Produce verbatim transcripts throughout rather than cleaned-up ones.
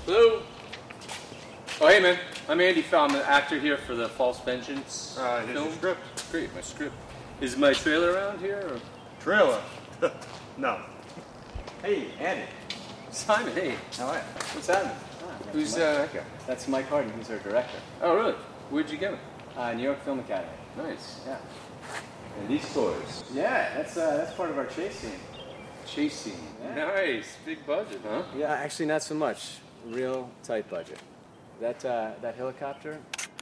Hello. Oh, hey, man. I'm Andy Fell. I'm the actor here for the False Vengeance uh, here's film. Your script. Great, my script. Is my trailer around here? Or? Trailer? No. Hey, Andy. Simon, hey. How are you? What's happening? Ah, Who's Mike. uh, that guy? That's Mike Harden. He's our director. Oh, really? Where'd you get him? Uh, New York Film Academy. Nice. Yeah. And these toys. Yeah, that's uh, that's part of our chase scene. Chase scene. Yeah. Nice. Big budget, huh? Yeah, actually not so much. Real tight budget. That uh, that helicopter.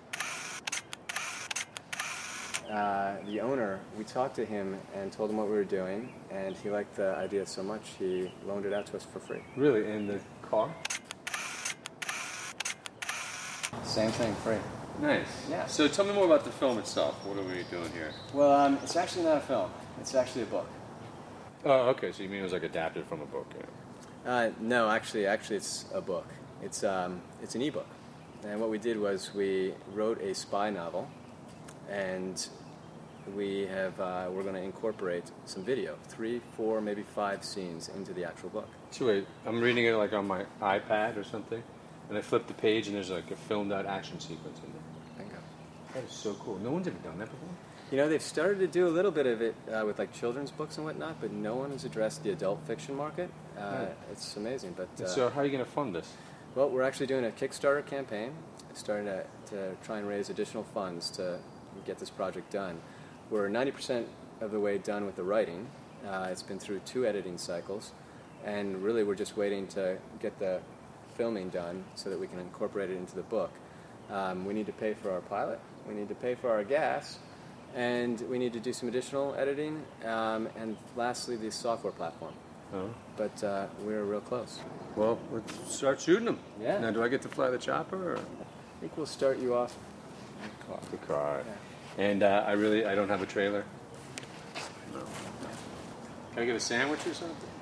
Uh, the owner, we talked to him and told him what we were doing, and he liked the idea so much he loaned it out to us for free. Really? And the car? Same thing, free. Nice. Yeah. So tell me more about the film itself. What are we doing here? Well, um, it's actually not a film. It's actually a book. Oh, okay. So you mean it was like adapted from a book? Yeah. Uh, no, actually, actually, it's a book. It's um, it's an ebook, and what we did was we wrote a spy novel, and we have uh, we're going to incorporate some video, three, four, maybe five scenes into the actual book. So wait, I'm reading it like on my iPad or something, and I flip the page and there's like a filmed out action sequence in there. Bingo. That is so cool. No one's ever done that before. You know, they've started to do a little bit of it uh, with like children's books and whatnot, but no one has addressed the adult fiction market. Uh, Right. It's amazing, but uh, So how are you going to fund this? well, we're actually doing a Kickstarter campaign, starting to, to try and raise additional funds to get this project done. We're ninety percent of the way done with the writing. Uh, it's been through two editing cycles, and really we're just waiting to get the filming done so that we can incorporate it into the book. Um, we need to pay for our pilot, we need to pay for our gas, and we need to do some additional editing, um, and lastly, the software platform. Oh. But uh, we're real close. Well, let's start shooting them. Yeah. Now, do I get to fly the chopper or I think we'll start you off in the car. the car? Yeah. And uh, I really, I don't have a trailer. No. Can I get a sandwich or something?